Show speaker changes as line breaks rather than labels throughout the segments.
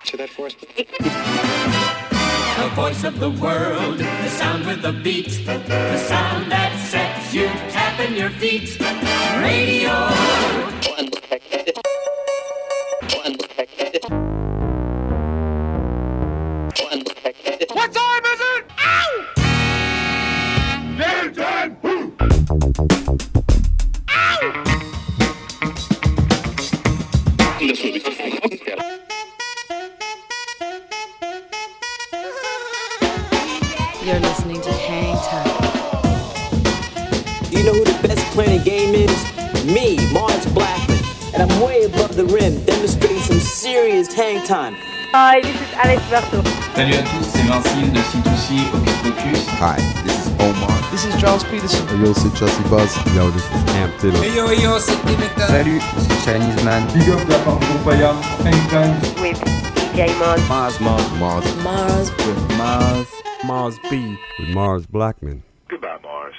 to that for us?
The voice of the world, the sound with the beat, the sound that sets you tapping your feet. Radio.
What time is it? Ow! Damn time! Ow!
You're listening to Hang Time.
You know who the best player in the game is? Me, Mars Blackman. And I'm way above the rim, demonstrating some serious hang time.
Hi, this is Alex Berto.
Salut à tous, c'est Vincile de C2C Hocus Pocus.
Hi, this is Omar.
This is Charles Peterson.
Hey yo, c'est Chelsea Buzz. Yo, this is Amp Taylor.
Hey yo, c'est Dimitra.
Salut, c'est Chinese Man.
Big up la part de Payam, Anytime.
With DJ Mars.
With Mars B. With Mars Blackman.
Goodbye, Mars.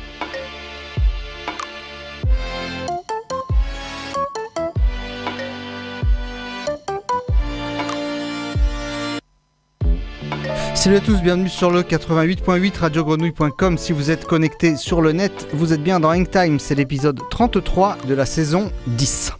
Salut à tous, bienvenue sur le 88.8 radiogrenouille.com. Si vous êtes connecté sur le net, vous êtes bien dans Hang Time, c'est l'épisode 33 de la saison 10.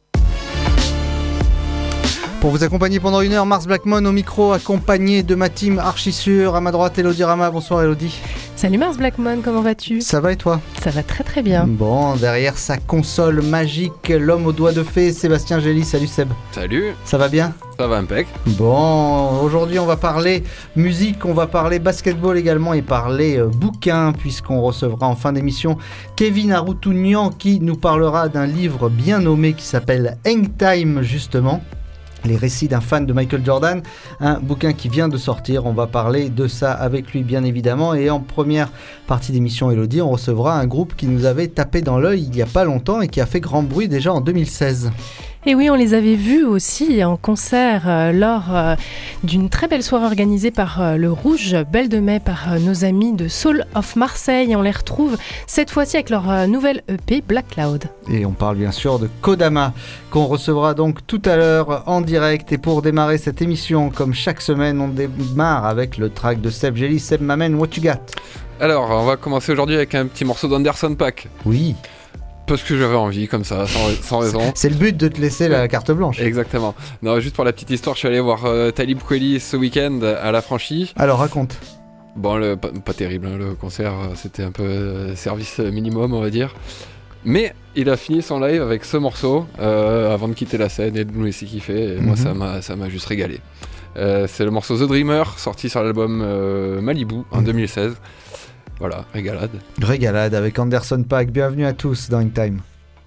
Pour vous accompagner pendant une heure, Mars Blackman au micro, accompagné de ma team Archissure. À ma droite, Elodie Rama. Bonsoir Elodie.
Salut Mars Blackman, comment vas-tu ?
Ça va et toi ?
Ça va très très bien.
Bon, derrière sa console magique, l'homme aux doigts de fée, Sébastien Gély. Salut Seb.
Salut.
Ça va bien ?
Ça va impec.
Bon, aujourd'hui on va parler musique, on va parler basketball également et parler bouquin, puisqu'on recevra en fin d'émission Kevin Aroutounian qui nous parlera d'un livre bien nommé qui s'appelle Hang Time justement. Les récits d'un fan de Michael Jordan, un bouquin qui vient de sortir, on va parler de ça avec lui bien évidemment. Et en première partie d'émission Elodie, on recevra un groupe qui nous avait tapé dans l'œil il n'y a pas longtemps et qui a fait grand bruit déjà en 2016.
Et oui, on les avait vus aussi en concert lors d'une très belle soirée organisée par le Rouge Belle de Mai par nos amis de Soul of Marseille. Et on les retrouve cette fois-ci avec leur nouvelle EP Black Cloud.
Et on parle bien sûr de Kodama qu'on recevra donc tout à l'heure en direct. Et pour démarrer cette émission, comme chaque semaine, on démarre avec le track de Seb Gély. Seb m'amène What You Got.
Alors, on va commencer aujourd'hui avec un petit morceau d'Anderson .Paak.
Oui.
Parce que j'avais envie, comme ça, sans raison.
C'est le but de te laisser la carte blanche.
Exactement. Non, juste pour la petite histoire, je suis allé voir Talib Kweli ce week-end à la Franchie.
Alors raconte.
Bon, pas terrible, hein, le concert, c'était un peu service minimum, on va dire. Mais il a fini son live avec ce morceau avant de quitter la scène et de nous laisser kiffer. Et moi, ça m'a juste régalé. C'est le morceau The Dreamer, sorti sur l'album Malibu en 2016. Voilà, régalade.
Régalade avec Anderson .Paak. Bienvenue à tous dans Hang Time.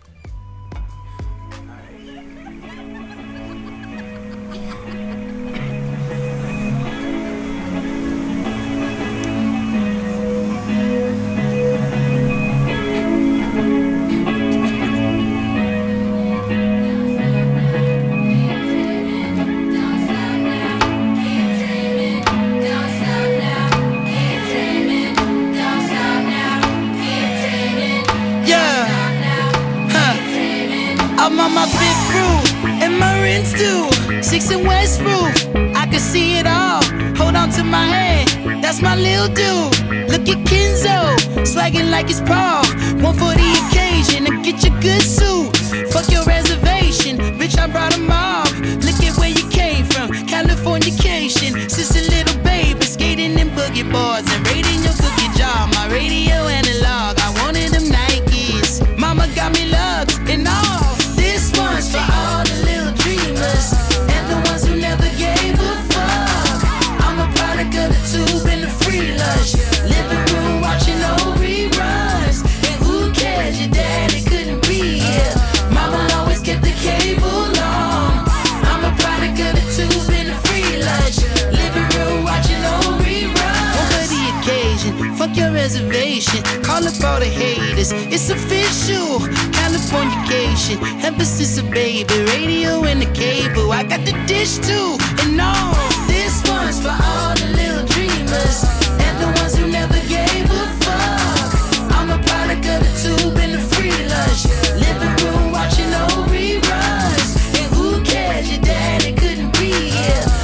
I'm on my fifth brew, and my rinse too. 6 and West Roof, I can see it all. Hold on to my hand, that's my little dude. Look at Kenzo, swagging like it's Paul. One for the occasion, and get your good suit. Fuck your reservation, bitch, I brought them all. Look at where you came from, Californication. Since a little baby, skating in boogie boards and raiding your cookie jar. My radio analog, I wanted them Nikes. Mama got me loves and all. This one's for all the little dreamers and the ones who never gave a fuck. I'm a product of the tube and the free lunch. Living room watching old reruns. And who cares, your daddy couldn't be here. Mama always kept the cable on. I'm a product of the tube and the free lunch. Living room watching old reruns. Over the occasion, fuck your reservation. Call up all the haters, it's official. Californication, ever since a baby. Radio and the cable, I got the dish too. And all, this one's for all the little dreamers and the ones who never gave a fuck. I'm a product of the tube and the free lunch. Living room watching old reruns. And who cares, your daddy couldn't be here.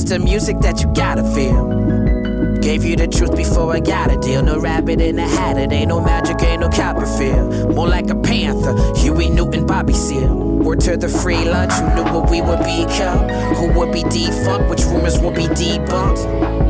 is the music that you gotta feel. Gave you the truth before I got a deal. No rabbit in a hat, it ain't no magic, ain't no Copperfield. More like a panther, Huey Newton, Bobby Seale. Word to the free lunch, who knew what we would become? Who would be defunct, which rumors would be debunked?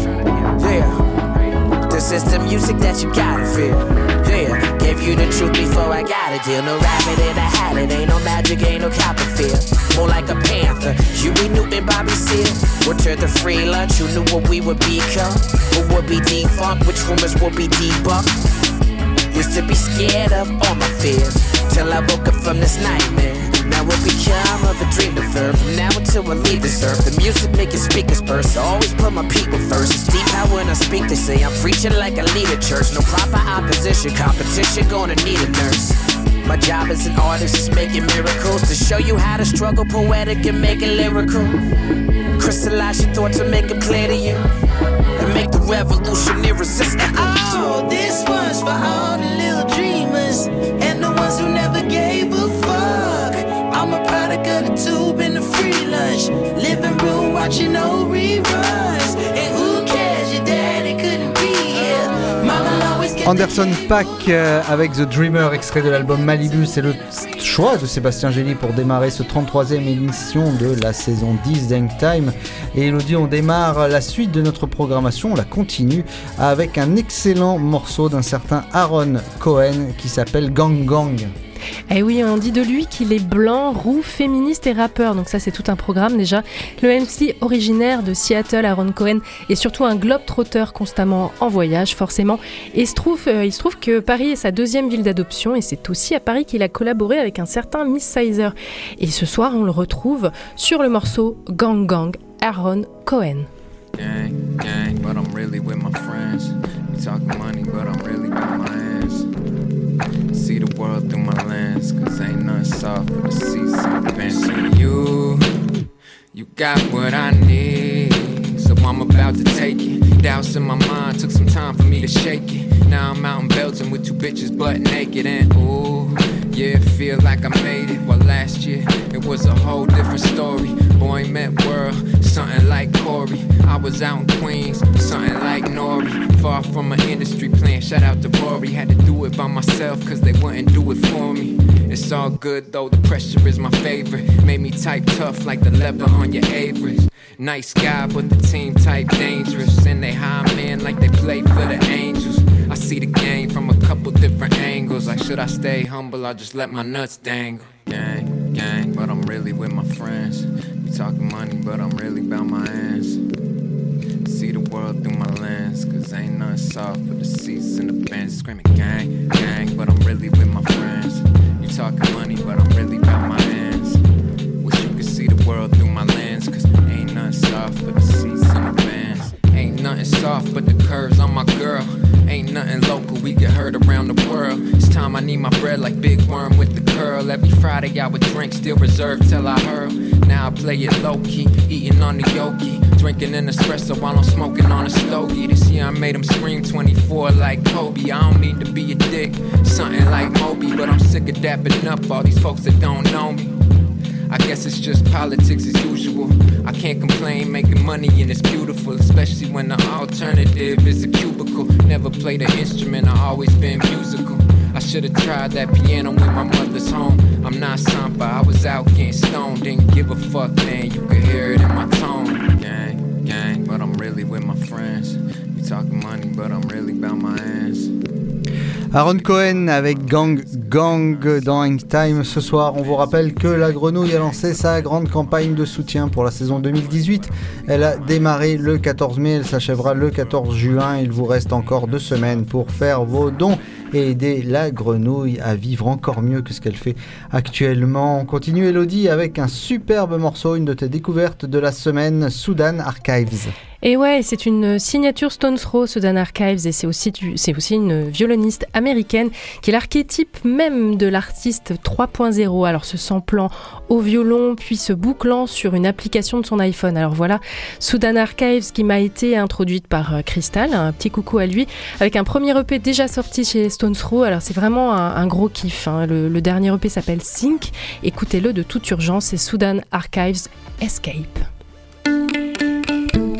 Yeah, this is the music that you gotta feel. Yeah, gave you the truth before I got a deal. No rabbit in a hat, it ain't no magic, ain't no Copperfield. More like a panther, Huey Newton, Bobby Seale. Word to the free lunch, who knew what we would become? Who would be defunct, which rumors would be debunked? Used to be scared of all my fears, till I woke up from this nightmare. Now it become of a dream deferred. From now until I leave this earth, the music making speakers burst. I always put my people first. It's deep how when I speak they say I'm preaching like I lead a church. No proper opposition, competition gonna need a nurse. My job as an artist is making miracles, to show you how to struggle poetic and make it lyrical. Crystallize your thoughts and make it clear to you, and make the revolution irresistible.
Oh, this one's for all the little dreamers and the ones who never gave a fuck. I'm a product of the tube and the free lunch, living room watching no reruns. And who cares, your daddy couldn't be here. Mama always kept
Anderson .Paak avec The Dreamer, extrait de l'album Malibu. C'est le choix de Sébastien Gély pour démarrer ce 33e émission de la saison 10 d'Hangtime. Et Elodie, on démarre la suite de notre programmation, on la continue avec un excellent morceau d'un certain Aaron Cohen qui s'appelle Gang Gang.
Eh oui, on dit de lui qu'il est blanc, roux, féministe et rappeur, donc ça c'est tout un programme déjà. Le MC originaire de Seattle, Aaron Cohen, est surtout un globe-trotter constamment en voyage, forcément. Et il se trouve que Paris est sa deuxième ville d'adoption, et c'est aussi à Paris qu'il a collaboré avec un certain Miss Sizer. Et ce soir, on le retrouve sur le morceau Gang Gang, Aaron Cohen.
Gang, gang, but I'm really with my friends. We talking money, but I'm really by my hands. See the world through my lens, cause ain't nothing soft but the seats and the bench. You got what I need, so I'm about to take it. Doubts in my mind, took some time for me to shake it. Now I'm out in Belgium with two bitches butt naked and ooh, yeah, feel like I made it. Well, last year, it was a whole different story. Boy met world, something like Corey. I was out in Queens, something like Nori. Far from an industry plan, shout out to Rory. Had to do it by myself, cause they wouldn't do it for me. It's all good though, the pressure is my favorite. Made me type tough like the leather on your Averys. Nice guy, but the team type dangerous. And they high men like they play for the Angels. I see the game from a couple different angles. Like should I stay humble or just let my nuts dangle? Gang, gang, but I'm really with my friends. We talking money, but I'm really about my hands. See the world through my lens, cause ain't nothing soft but the seats and the bench. Screaming gang, gang, but I'm really with my friends. You talking money, but I'm really about my hands. Wish you could see the world through my lens, cause ain't nothing soft but the seats and the bands. Ain't nothing soft but the curves on my girl. Ain't nothing local, we get heard around the world. It's time I need my bread like Big Worm with the curl. Every Friday I would drink, still reserved till I hurl. Now I play it low-key, eating on the yogi. Drinking an espresso while I'm smoking on a stogie. This year I made him scream 24 like Kobe. I don't mean to be a dick, something like Moby. But I'm sick of dapping up all these folks that don't know me. I guess it's just politics as usual. I can't complain, making money and it's beautiful. Especially when the alternative is a cubicle. Never played an instrument, I always been musical. I should've tried that piano in my mother's home. I'm not Sampa, I was out getting stoned. Didn't give a fuck, man, you could hear it in my tone. Gang, gang, but I'm really with my friends. We talking money, but I'm really about my hands.
Aaron Cohen avec Gang Gang dans Hangtime ce soir. On vous rappelle que la Grenouille a lancé sa grande campagne de soutien pour la saison 2018. Elle a démarré le 14 mai, elle s'achèvera le 14 juin. Il vous reste encore 2 semaines pour faire vos dons et aider la Grenouille à vivre encore mieux que ce qu'elle fait actuellement. On continue, Elodie, avec un superbe morceau, une de tes découvertes de la semaine, Sudan Archives.
Et ouais, c'est une signature Stones Throw, Sudan Archives, et c'est aussi une violoniste américaine qui est l'archétype même de l'artiste 3.0. Alors se samplant au violon, puis se bouclant sur une application de son iPhone. Alors voilà, Sudan Archives qui m'a été introduite par Crystal, un petit coucou à lui, avec un premier EP déjà sorti chez Stones Throw. Alors c'est vraiment un gros kiff, hein. Le dernier EP s'appelle Sync, écoutez-le de toute urgence, c'est Sudan Archives Escape.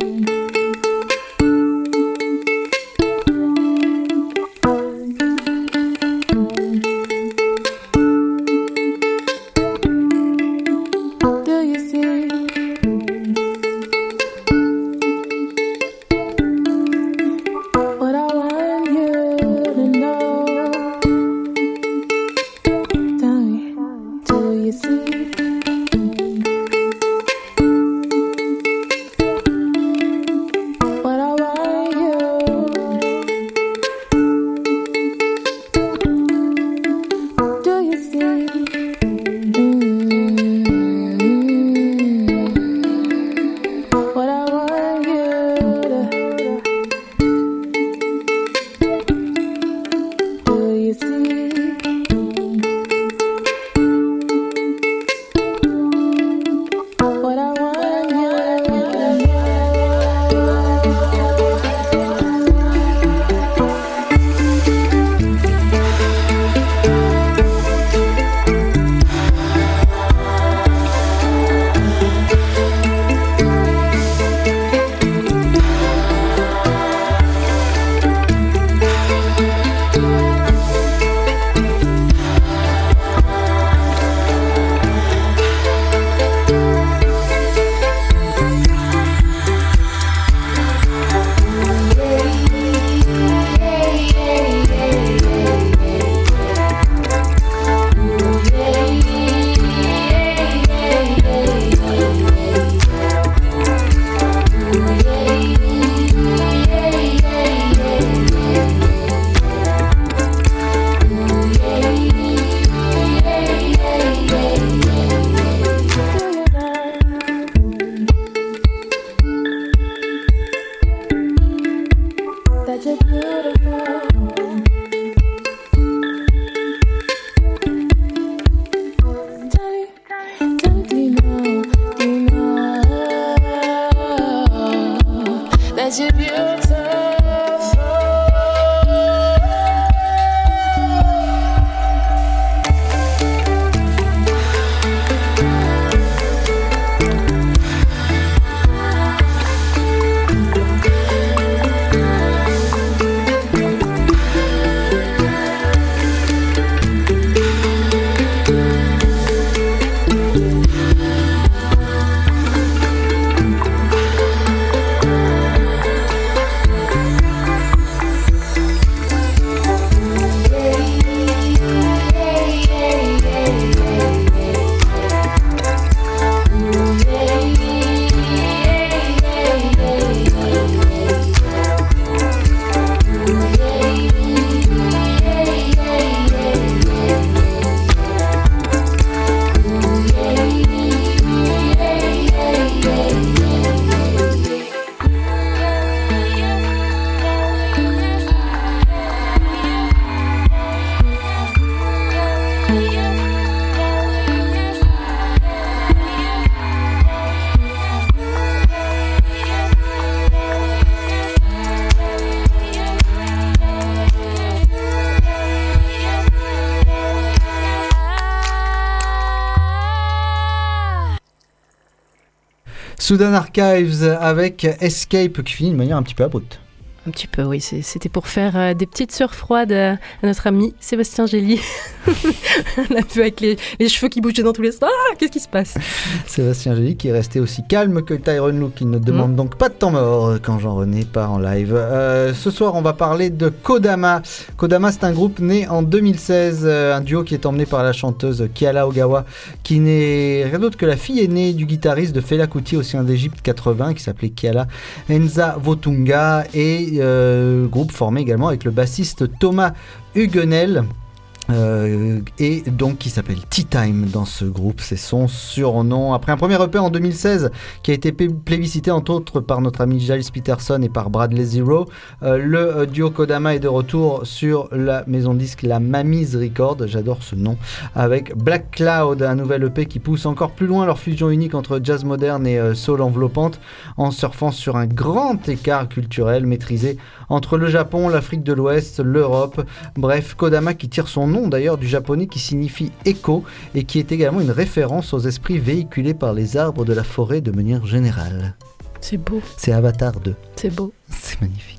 Sudan Archives avec Escape qui finit de manière un petit peu abrupte.
Un petit peu, oui. C'était pour faire des petites sueurs froides à notre ami Sébastien Gély. On l'a vu avec les cheveux qui bougeaient dans tous les sens. Ah, qu'est-ce qui se passe?
Sébastien Gély qui est resté aussi calme que Tyrone Lou, qui ne demande donc pas de temps mort quand Jean-René part en live. Ce soir, on va parler de Kodama. Kodama, c'est un groupe né en 2016, un duo qui est emmené par la chanteuse Kiala Ogawa, qui n'est rien d'autre que la fille aînée du guitariste de Fela Kuti, Océan d'Égypte 80, qui s'appelait Kiala Enza Votunga, et groupe formé également avec le bassiste Thomas Huguenel. Et donc qui s'appelle Tea Time dans ce groupe, c'est son surnom. Après un premier EP en 2016 qui a été plébiscité entre autres par notre ami Giles Peterson et par Bradley Zero, le duo Kodama est de retour sur la maison de disque La Mamise Record, j'adore ce nom, avec Black Cloud, un nouvel EP qui pousse encore plus loin leur fusion unique entre jazz moderne et soul enveloppante, en surfant sur un grand écart culturel maîtrisé entre le Japon, l'Afrique de l'Ouest, l'Europe. Bref, Kodama qui tire son nom d'ailleurs du japonais qui signifie écho et qui est également une référence aux esprits véhiculés par les arbres de la forêt de manière générale.
C'est beau.
C'est Avatar 2.
C'est beau.
C'est magnifique.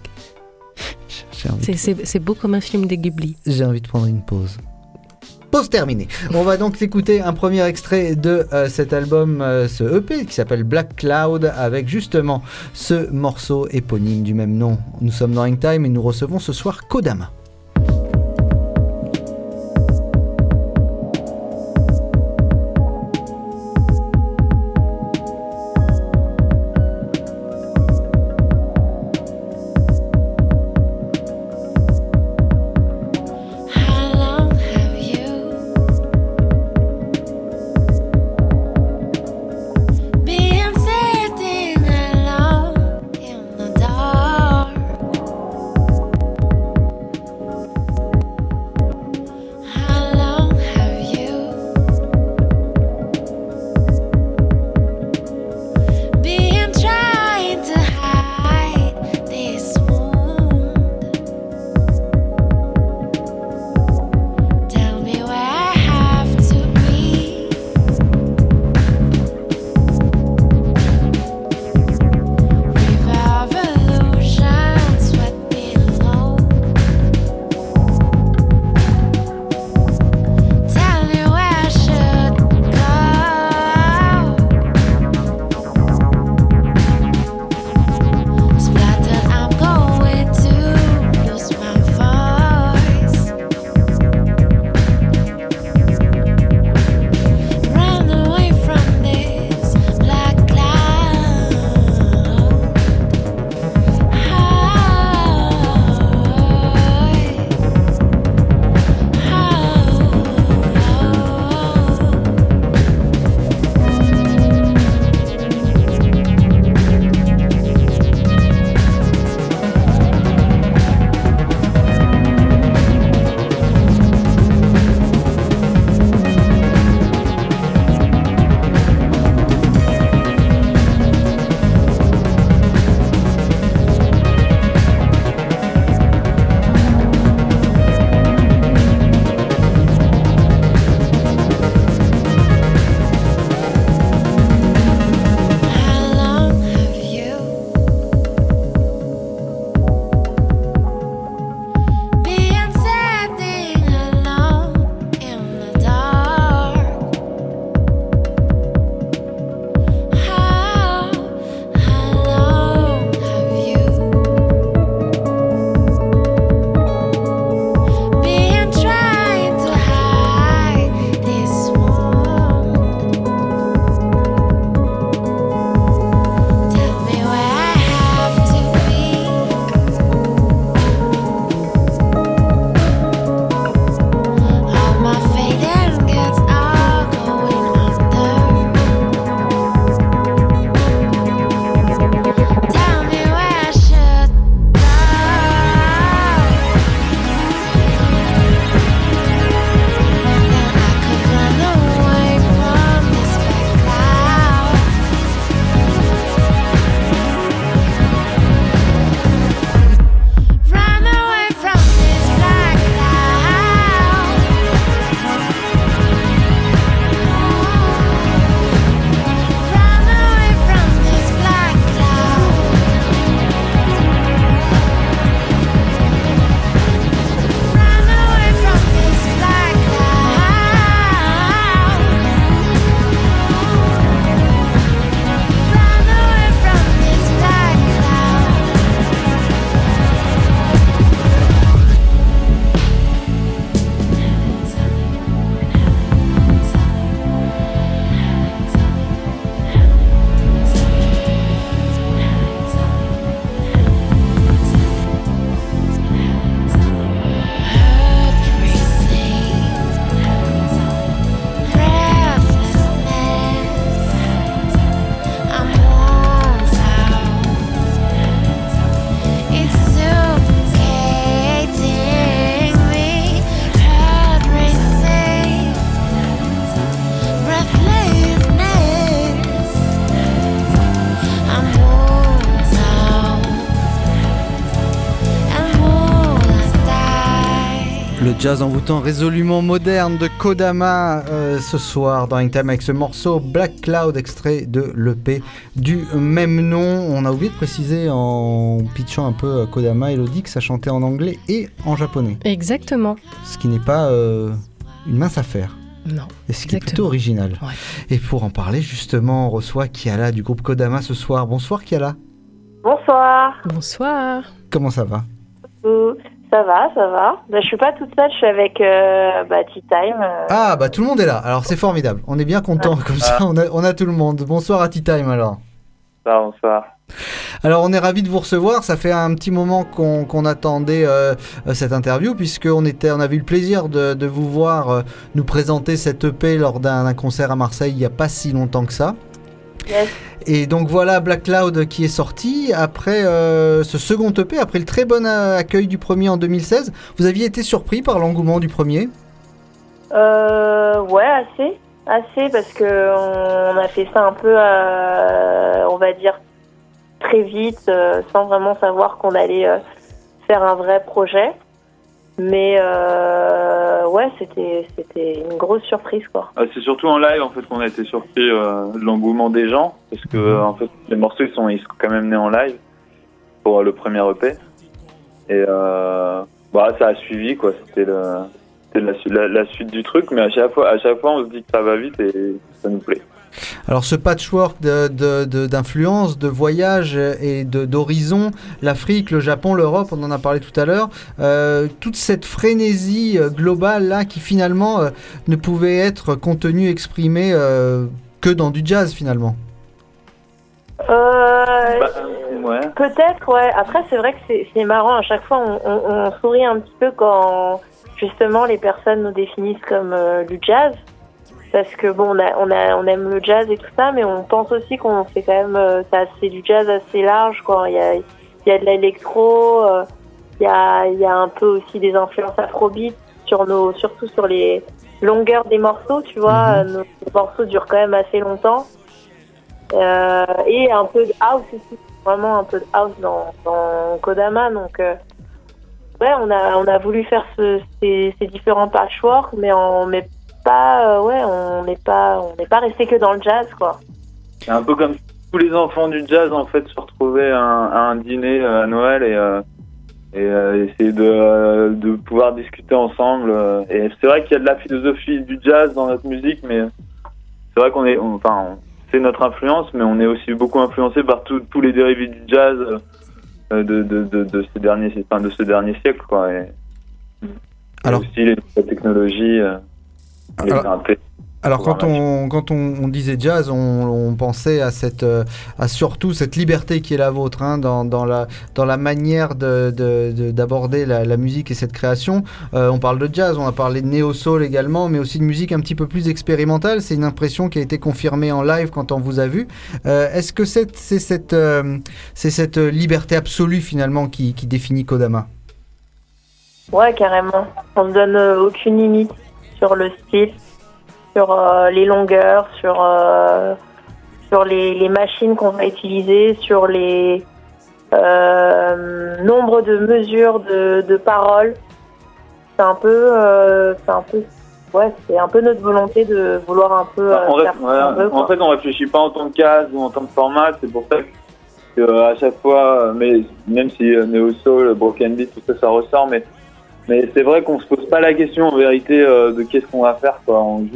C'est beau comme un film des Ghibli.
J'ai envie de prendre une pause. Pause terminée. On va donc écouter un premier extrait de cet album, ce EP qui s'appelle Black Cloud, avec justement ce morceau éponyme du même nom. Nous sommes dans Hangtime et nous recevons ce soir Kodama. Le jazz envoûtant résolument moderne de Kodama ce soir dans Hangtime avec ce morceau Black Cloud extrait de l'EP du même nom. On a oublié de préciser en pitchant un peu Kodama, Elodie, que ça chantait en anglais et en japonais.
Exactement.
Ce qui n'est pas une mince affaire.
Non.
Et ce qui est plutôt original.
Ouais.
Et pour en parler justement, on reçoit Kiala du groupe Kodama ce soir. Bonsoir Kiala.
Bonsoir.
Bonsoir.
Comment ça va ?
Ça va. Je suis pas toute seule, je suis avec Tea Time.
Ah bah tout le monde est là, alors c'est formidable. On est bien content comme ça, on a tout le monde. Bonsoir à Tea Time alors.
Bonsoir.
Alors on est ravis de vous recevoir, ça fait un petit moment qu'on attendait cette interview puisqu'on avait eu le plaisir de vous voir nous présenter cette EP lors d'un concert à Marseille il n'y a pas si longtemps que ça.
Yes.
Et donc voilà Black Cloud qui est sorti après ce second EP, après le très bon accueil du premier en 2016. Vous aviez été surpris par l'engouement du premier ?
Ouais, assez parce que on a fait ça un peu, on va dire, très vite, sans vraiment savoir qu'on allait faire un vrai projet. Mais ouais, c'était une grosse surprise quoi.
C'est surtout en live en fait qu'on a été surpris de l'engouement des gens parce que en fait les morceaux ils sont quand même nés en live pour le premier EP et ça a suivi quoi. C'était la suite du truc, mais à chaque fois on se dit que ça va vite et ça nous plaît.
Alors ce patchwork d'influences, de voyages et d'horizons, l'Afrique, le Japon, l'Europe, on en a parlé tout à l'heure, toute cette frénésie globale là qui finalement ne pouvait être contenue, exprimée que dans du jazz finalement.
Ouais. Peut-être, ouais. Après c'est vrai que c'est marrant, à chaque fois on sourit un petit peu quand justement les personnes nous définissent comme du jazz. Parce que bon, on aime le jazz et tout ça, mais on pense aussi qu'on fait quand même, c'est du jazz assez large, quoi. Il y a de l'électro, il y a un peu aussi des influences afrobeat surtout sur les longueurs des morceaux, tu vois. Nos morceaux durent quand même assez longtemps. Et un peu de house aussi, vraiment un peu de house dans Kodama, donc ouais, on a voulu faire ces différents patchworks, mais on n'est pas resté que dans le jazz quoi.
C'est un peu comme si tous les enfants du jazz en fait se retrouvaient à un dîner à Noël et essayer de pouvoir discuter ensemble. Et c'est vrai qu'il y a de la philosophie du jazz dans notre musique, mais c'est vrai c'est notre influence, mais on est aussi beaucoup influencé par tous les dérivés du jazz de ce dernier siècle quoi. Et
alors
aussi les nouvelles technologies.
Alors quand on disait jazz, on pensait à surtout cette liberté qui est la vôtre dans la manière d'aborder la musique et cette création. On parle de jazz, on a parlé de néo-soul également, mais aussi de musique un petit peu plus expérimentale. C'est une impression qui a été confirmée en live quand on vous a vu. Est-ce que c'est cette liberté absolue finalement qui définit Kodama ?
Ouais, carrément. On ne donne aucune limite sur le style, sur les longueurs, sur les machines qu'on va utiliser, sur les nombres de mesures de paroles. C'est un peu notre volonté de vouloir un peu
en fait on réfléchit pas en tant que case ou en tant que format, c'est pour ça que à chaque fois, mais même si Neo Soul, Broken Beat, tout ça ressort, mais c'est vrai qu'on se pose pas la question en vérité de qu'est-ce qu'on va faire quoi. On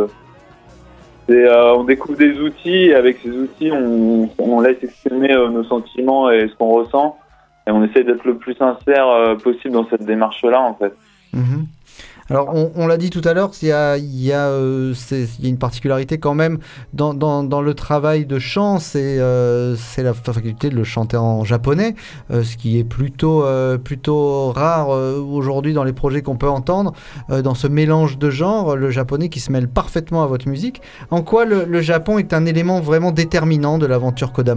découvre des outils et avec ces outils on laisse exprimer nos sentiments et ce qu'on ressent et on essaie d'être le plus sincère possible dans cette démarche là en fait.
Alors on l'a dit tout à l'heure, il y a une particularité quand même dans le travail de chant, c'est la faculté de le chanter en japonais, ce qui est plutôt rare aujourd'hui dans les projets qu'on peut entendre, dans ce mélange de genres, le japonais qui se mêle parfaitement à votre musique. En quoi le Japon est un élément vraiment déterminant de l'aventure Kodama ?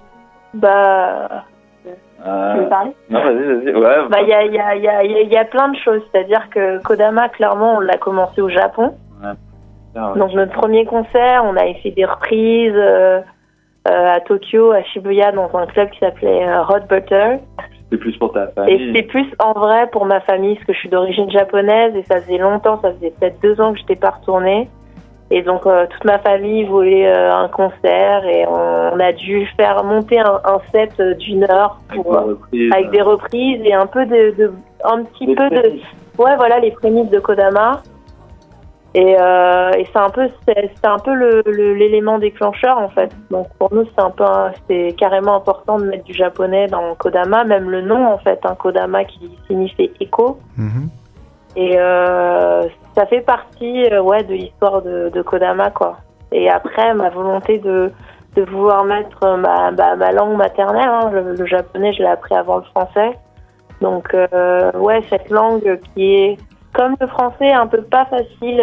Tu veux parler ?
Non, vas-y. Ouais.
Il y a plein de choses. C'est-à-dire que Kodama, clairement, on l'a commencé au Japon. Ouais. Donc notre premier concert, on avait fait des reprises à Tokyo, à Shibuya, dans un club qui s'appelait Hot Butter.
C'est plus pour ta famille.
Et c'est plus en vrai pour ma famille, parce que je suis d'origine japonaise et ça faisait longtemps, ça faisait peut-être 2 ans que je n'étais pas retournée. Et donc toute ma famille voulait un concert et on a dû faire monter un set d'1 heure avec des reprises et un peu un petit peu de ouais voilà les prémices de Kodama. Et c'est un peu l'élément déclencheur en fait. Donc pour nous c'est carrément important de mettre du japonais dans Kodama, même le nom en fait, un Kodama qui signifie écho. Et ça fait partie de l'histoire de Kodama quoi. Et après ma volonté de vouloir mettre ma langue maternelle, hein, le japonais je l'ai appris avant le français. Donc cette langue qui est comme le français, un peu pas facile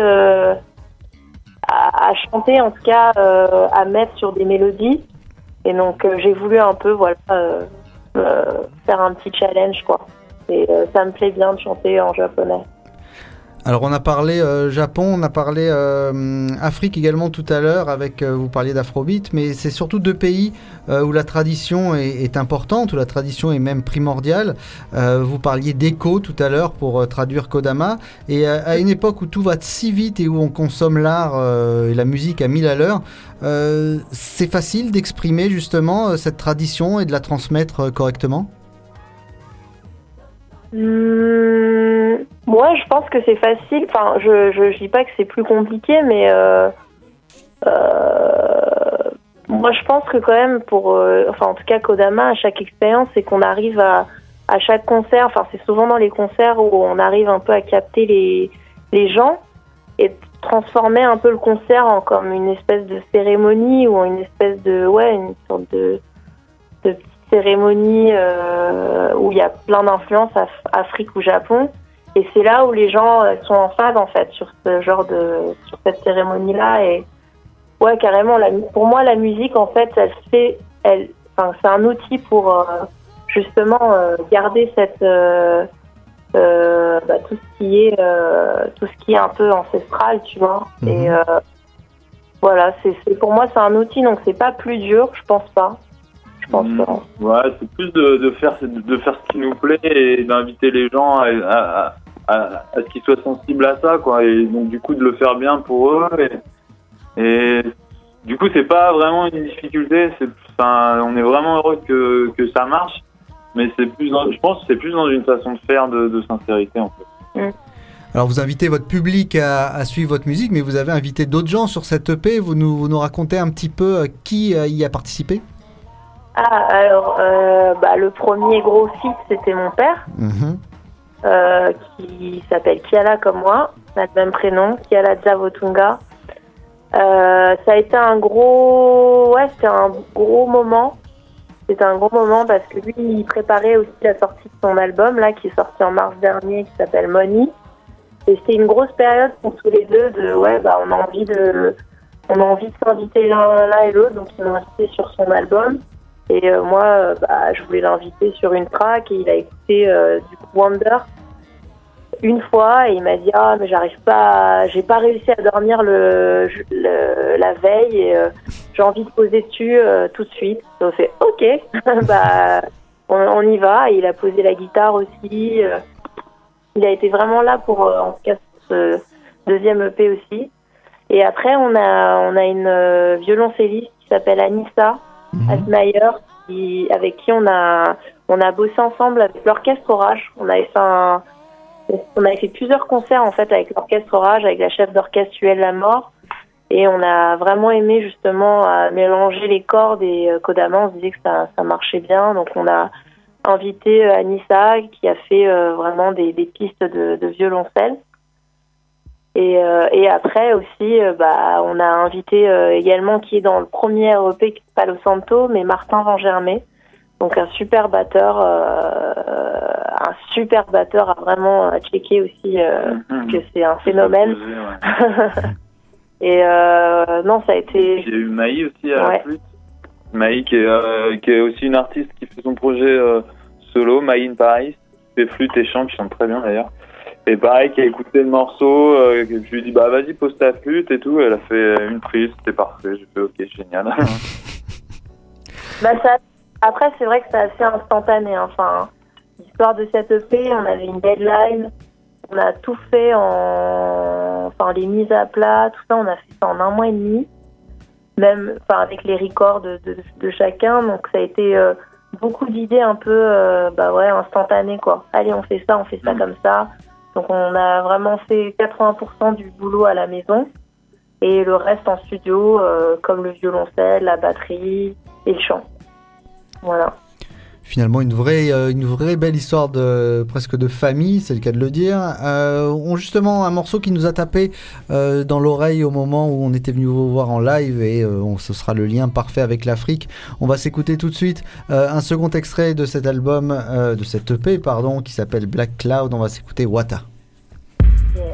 à chanter, en tout cas à mettre sur des mélodies. Et donc j'ai voulu un peu faire un petit challenge quoi. Et ça me plaît bien de chanter en japonais.
Alors on a parlé Japon, on a parlé Afrique également tout à l'heure, avec vous parliez d'Afrobeat, mais c'est surtout 2 pays où la tradition est importante, où la tradition est même primordiale. Vous parliez d'écho tout à l'heure pour traduire Kodama, et à une époque où tout va si vite et où on consomme l'art et la musique à 1000 à l'heure, c'est facile d'exprimer justement cette tradition et de la transmettre correctement ?
Moi, je pense que c'est facile. Enfin, je dis pas que c'est plus compliqué, mais moi, je pense que quand même, en tout cas, Kodama, à chaque expérience, c'est qu'on arrive à chaque concert. Enfin, c'est souvent dans les concerts où on arrive un peu à capter les gens et transformer un peu le concert en comme une espèce de cérémonie ou une espèce une sorte de petite cérémonie où il y a plein d'influences Afrique ou Japon. Et c'est là où les gens sont en phase en fait sur sur cette cérémonie-là. Et ouais, carrément, pour moi, la musique en fait, c'est un outil pour justement garder cette tout ce qui est un peu ancestral, tu vois. Et voilà, pour moi, c'est un outil, donc c'est pas plus dur, je pense pas.
Ouais, c'est plus de faire ce qui nous plaît et d'inviter les gens à ce qu'ils soient sensibles à ça, quoi. Et donc du coup de le faire bien pour eux. Et du coup c'est pas vraiment une difficulté. On est vraiment heureux que ça marche. Mais je pense que c'est plus dans une façon de faire de sincérité en fait.
Alors vous invitez votre public à suivre votre musique, mais vous avez invité d'autres gens sur cette EP. Vous nous racontez un petit peu qui y a participé ?
Alors, le premier gros feat, c'était mon père, qui s'appelle Kiala comme moi, a le même prénom, Kiala Javotunga. Ça a été c'était un gros moment. C'était un gros moment parce que lui, il préparait aussi la sortie de son album, là, qui est sorti en mars dernier, qui s'appelle Money. Et c'était une grosse période pour tous les deux on a envie de s'inviter l'un et l'autre, donc il m'a invité sur son album. Et moi, je voulais l'inviter sur une track et il a écouté du coup Wonder une fois et il m'a dit mais j'ai pas réussi à dormir la veille et j'ai envie de poser dessus tout de suite. Donc on fait ok, on y va. Et il a posé la guitare aussi. Il a été vraiment là pour en tout cas ce deuxième EP aussi. Et après on a une violoncelliste qui s'appelle Anissa Asmayer, avec qui on a bossé ensemble avec l'Orchestre Orage. On avait fait plusieurs concerts en fait avec l'Orchestre Orage, avec la chef d'orchestre Huel Lamort, et on a vraiment aimé justement mélanger les cordes et Kodama. On se disait que ça marchait bien, donc on a invité Anissa qui a fait vraiment des pistes de violoncelle. Et après aussi, on a invité également, qui est dans le premier EP, qui est Palo Santo, mais Martin Van Germay, donc un super batteur à vraiment checker aussi, que c'est un phénomène. Et non, ça a été.
Il y a eu Maï aussi à la flûte. Maï qui est aussi une artiste qui fait son projet solo, Maï in Paris, qui fait flûte et chante, qui chante très bien d'ailleurs. Et pareil, qui a écouté le morceau, je lui ai dit vas-y pose ta flûte et tout, elle a fait une prise, c'était parfait, j'ai fait ok, génial.
Après c'est vrai que c'est assez instantané, enfin l'histoire de cette EP, on avait une deadline. On a tout fait enfin les mises à plat, tout ça, on a fait ça en 1 mois et demi. Même, enfin avec les records de chacun. Donc ça a été beaucoup d'idées un peu, instantanées quoi. Allez, on fait ça comme ça. Donc on a vraiment fait 80% du boulot à la maison. Et le reste en studio, comme le violoncelle, la batterie et le chant. Voilà.
Finalement, une vraie belle histoire presque de famille, c'est le cas de le dire. Justement, un morceau qui nous a tapé dans l'oreille au moment où on était venu vous voir en live et ce sera le lien parfait avec l'Afrique. On va s'écouter tout de suite un second extrait de cet album, de cette EP, pardon, qui s'appelle Black Cloud. On va s'écouter Wata.
Yeah.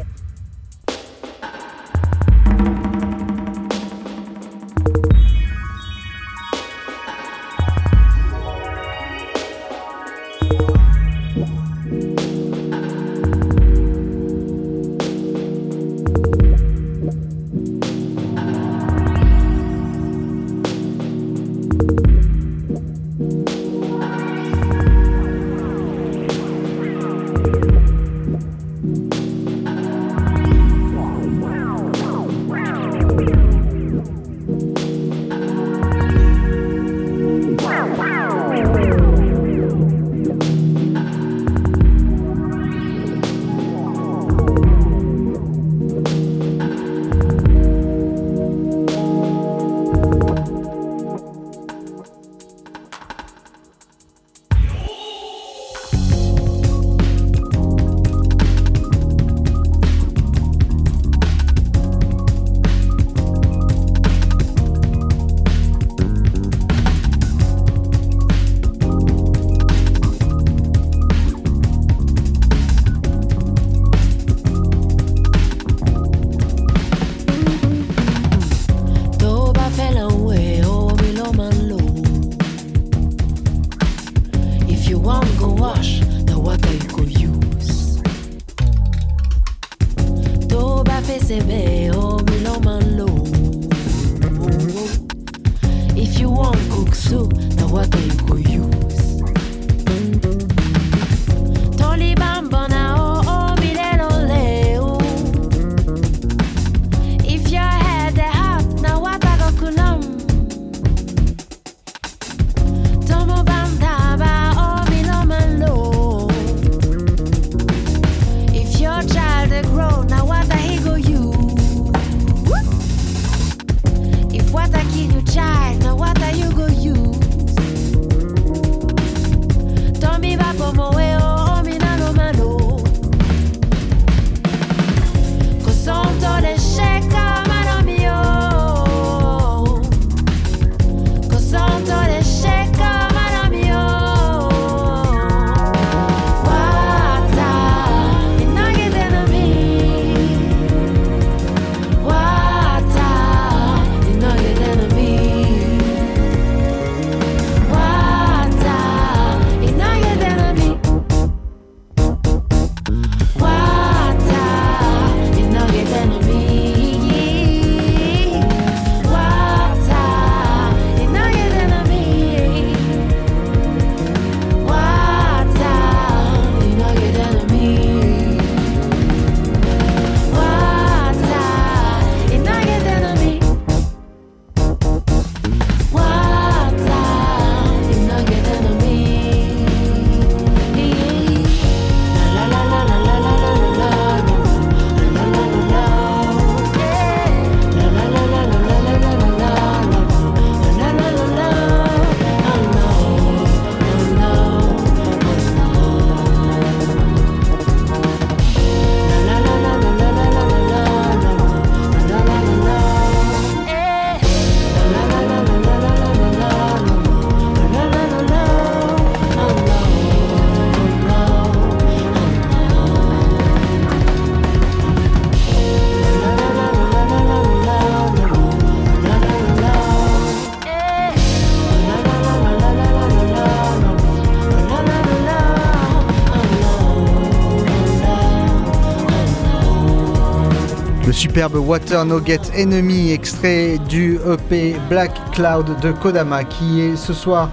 superbe Water No Get Enemy, extrait du EP Black Cloud de Kodama, qui est ce soir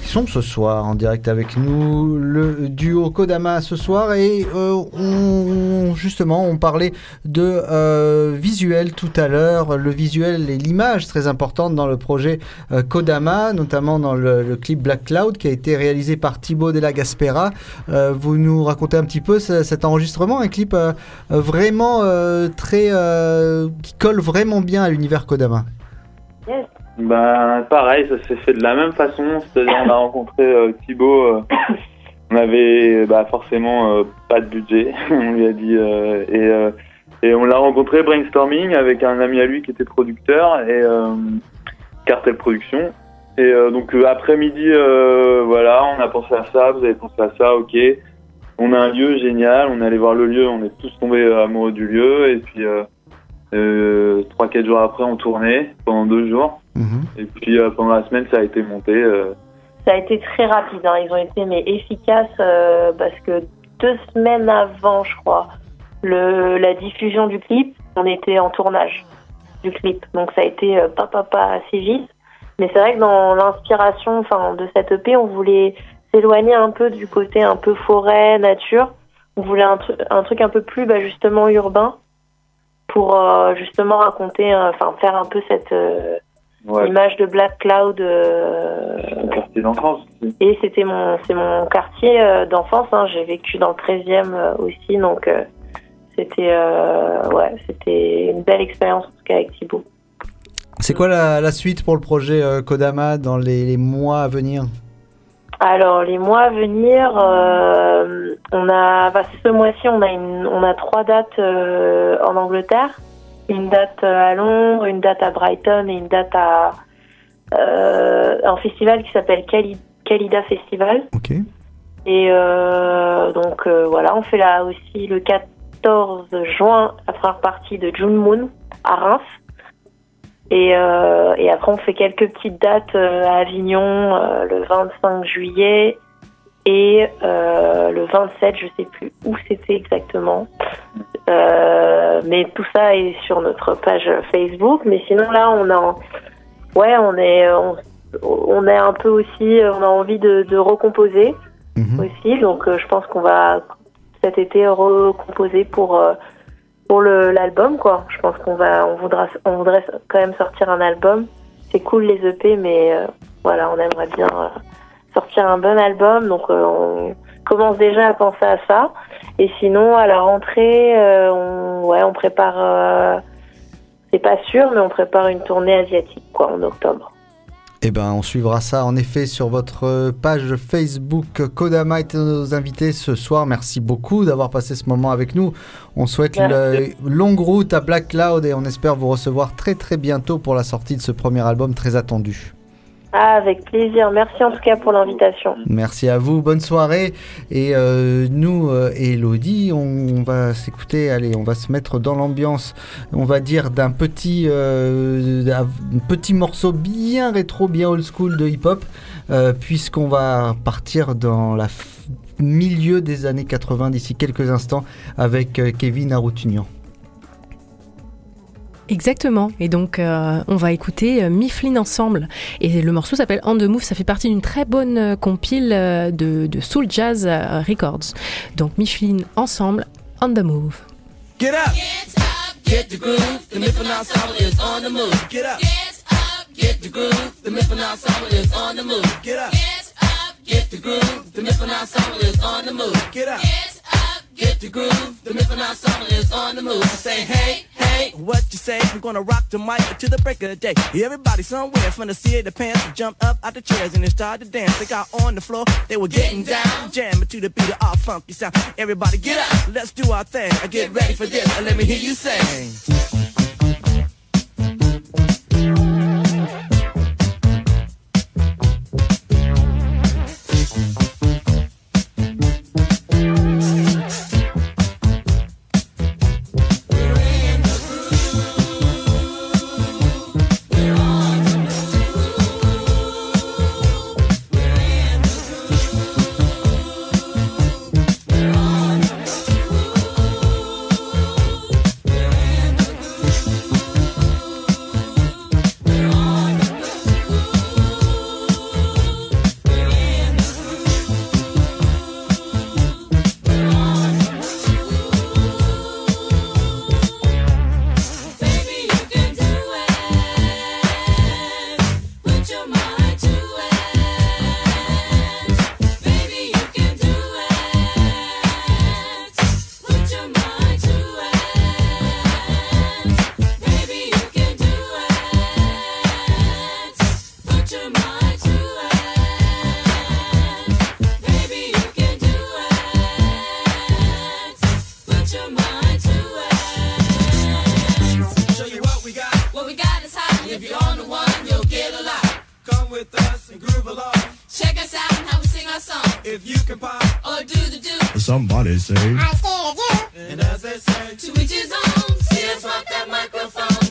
qui sont ce soir en direct avec nous, le duo Kodama ce soir, et on parlait de visuel tout à l'heure, le visuel et l'image très importante dans le projet Kodama, notamment dans le clip Black Cloud qui a été réalisé par Thibaut Della Gaspera. Vous nous racontez un petit peu cet enregistrement, un clip vraiment qui colle vraiment bien à l'univers Kodama.
Yes.
Ben, pareil, ça s'est fait de la même façon, c'est-à-dire on a rencontré Thibaut, on avait forcément pas de budget, on lui a dit, et on l'a rencontré brainstorming avec un ami à lui qui était producteur, et Cartel Production, et donc après-midi, voilà, on a pensé à ça, vous avez pensé à ça, ok, on a un lieu génial, on est allé voir le lieu, on est tous tombés amoureux du lieu, et puis 3-4 jours après on tournait pendant 2 jours. Et puis pendant la semaine ça a été monté.
Ça a été très rapide, hein. Ils ont été efficaces parce que 2 semaines avant, je crois, la diffusion du clip, on était en tournage du clip. Donc ça a été pas assez vite. Mais c'est vrai que dans l'inspiration de cette EP, on voulait s'éloigner un peu du côté un peu forêt, nature. On voulait un truc un peu plus justement urbain pour justement raconter, faire un peu cette image de Black Cloud.
C'est mon quartier d'enfance aussi.
Et c'est mon quartier d'enfance, hein. J'ai vécu dans le 13e aussi, donc c'était une belle expérience en tout cas avec Thibaut.
C'est quoi la suite pour le projet Kodama dans les mois à venir ?
Alors les mois à venir, ce mois-ci on a 3 dates en Angleterre, une date à Londres, une date à Brighton et une date à un festival qui s'appelle Kalida Festival.
Ok.
Et donc voilà, on fait là aussi le 14 juin la première partie de June Moon à Reims. Et après, on fait quelques petites dates à Avignon le 25 juillet et le 27, je sais plus où c'était exactement. Mais tout ça est sur notre page Facebook. Mais sinon, là, on est un peu aussi, on a envie de recomposer aussi. Donc, je pense qu'on va cet été recomposer pour l'album, quoi. Je pense on voudrait quand même sortir un album. C'est cool les EP, mais voilà, on aimerait bien sortir un bon album, donc on commence déjà à penser à ça. Et sinon, à la rentrée, on prépare, c'est pas sûr, mais on prépare une tournée asiatique, quoi, en octobre.
Eh ben, on suivra ça en effet sur votre page Facebook. Kodama était nos invités ce soir. Merci beaucoup d'avoir passé ce moment avec nous. On souhaite une longue route à Black Cloud et on espère vous recevoir très très bientôt pour la sortie de ce premier album très attendu.
Avec plaisir. Merci en tout cas pour l'invitation.
Merci à vous. Bonne soirée. Et nous, Elodie, on va s'écouter. Allez, on va se mettre dans l'ambiance, on va dire, d'un petit morceau bien rétro, bien old school de hip-hop, puisqu'on va partir dans la milieu des années 80 d'ici quelques instants avec Kevin Arutunian.
Exactement, et donc on va écouter Mifflin ensemble, et le morceau s'appelle On The Move, ça fait partie d'une très bonne compile de Soul Jazz Records. Donc Mifflin ensemble, On The Move.
Get up, get the groove, the Mifflin ensemble is on the move. Get up, get the groove, the Mifflin ensemble is on the move. Get up, get the groove, the Mifflin ensemble is on the move. Get up, get the groove, the Mifflin ensemble is on the move. I say hey, hey, what you say? I'm gonna rock the mic to the break of day. Everybody somewhere from the seat of the pants jump up out the chairs and they started to dance. They got on the floor, they were getting down, jamming to the beat of our funky sound. Everybody get up, let's do our thing. Get ready for this, and let me hear you sing. going to show you what we got. What we got is hot. If you're on the one, you'll get a lot. Come with us and groove along. Check us out and how we sing our song. If you can pop or do the do.
Somebody say,
I scared you. And as they say, to each his own. See us rock that microphone.